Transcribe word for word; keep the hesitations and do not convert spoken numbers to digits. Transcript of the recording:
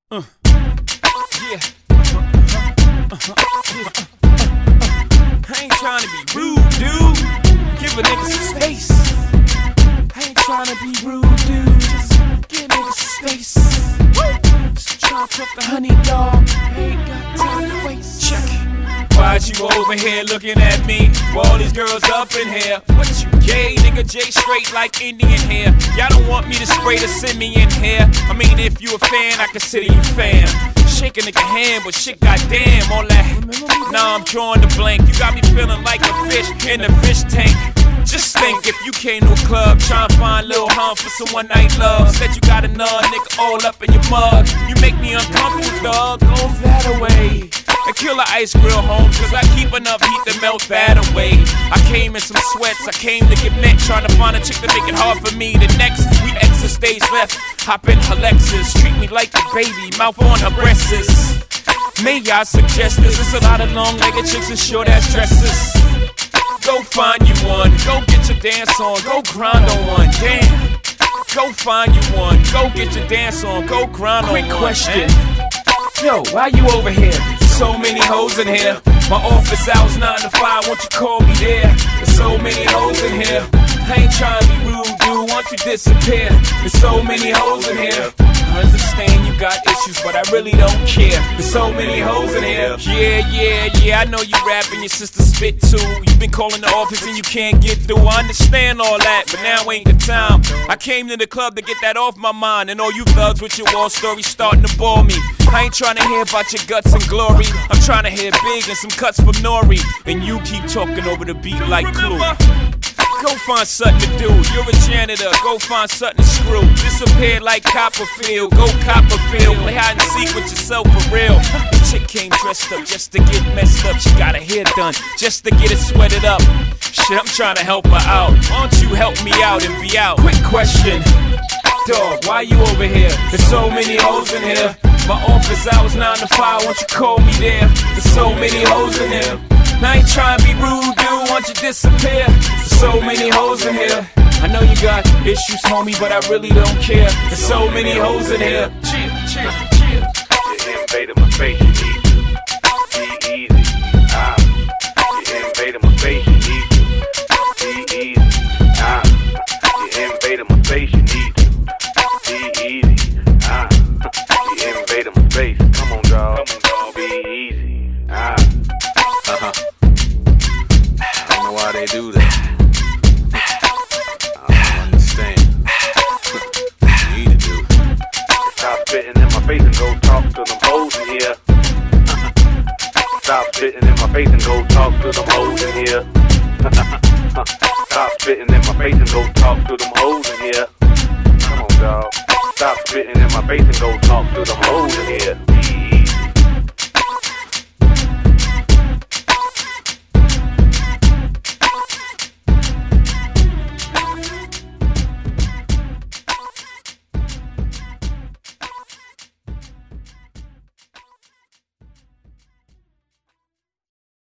Uh, yeah. Uh, uh, yeah. I ain't trying to be rude, dude. Give a nigga some space. I ain't trying to be rude, dude. Just give niggas some space. Just try to talk the honey dog. I ain't got time to waste. Check it. Why'd you over here looking at me? All these girls up in here. What you gay, nigga? J straight like Indian hair. Y'all don't want me to spray the send me in here. I mean, if you a fan, I consider you fam. Shake a nigga hand, but shit, goddamn, all that. Nah, I'm drawing the blank. You got me feeling like a fish in a fish tank. Just think if you came to a club, tryna find a little hum for some one night love. Said you got another nigga all up in your mug. You make me uncomfortable, dog. Go that away. And kill the ice grill home, cause I keep enough heat to melt that away. I came in some sweats, I came to get neck, trying to find a chick to make it hard for me. The next, we exit stage left, hop in her Lexus, treat me like a baby, mouth on her breasts. May I suggest this? There's a lot of long-legged chicks and short-ass dresses. Go find you one, go get your dance on, go grind on one, damn. Go find you one, go get your dance on, go grind on one. Quick question, yo, why you over here? So many hoes in here. My office hours nine to five, won't you call me there? There's so many hoes in here. I ain't trying to be rude, dude, won't you disappear? There's so many hoes in here. I understand you got issues, but I really don't care. There's so many hoes in here. Yeah, yeah, yeah, I know you rapping, your sister spit too. You've been calling the office and you can't get through. I understand all that, but now ain't the time. I came to the club to get that off my mind. And all you thugs with your war stories starting to bore me. I ain't trying to hear about your guts and glory. I'm trying to hear big and some cuts from Nori. And you keep talking over the beat like Clue. Go find something to do. You're a janitor. Go find something to screw. Disappear like Copperfield. Go Copperfield. Play hide and seek with yourself for real. The chick came dressed up just to get messed up. She got her hair done just to get it sweated up. Shit, I'm trying to help her out. Why don't you help me out and be out? Quick question, dog, why you over here? There's so many hoes in here. My office hours nine to five, won't you call me there? There's so many hoes in here. I ain't trying to be rude, dude, won't you disappear? There's so many hoes in here. I know you got issues, homie, but I really don't care. There's so many hoes in here. Chill, chill, chill. You invaded my space, you need to be easy. Ah, you invaded my space, you need to be easy. Ah, you invaded my space, you need to be easy. Ah, you invaded my space. Come on, dog. Come on, dog. Be easy. Ah. Uh-huh. I don't know why they do that. I don't understand. You need to do. Stop spitting in my face and go talk to them hoes in here. Stop spitting in my face and go talk to them hoes in here. Stop spitting in my face and go talk to them hoes in here. Come on, dog. Stop spitting in my face and go talk to them hoes in here.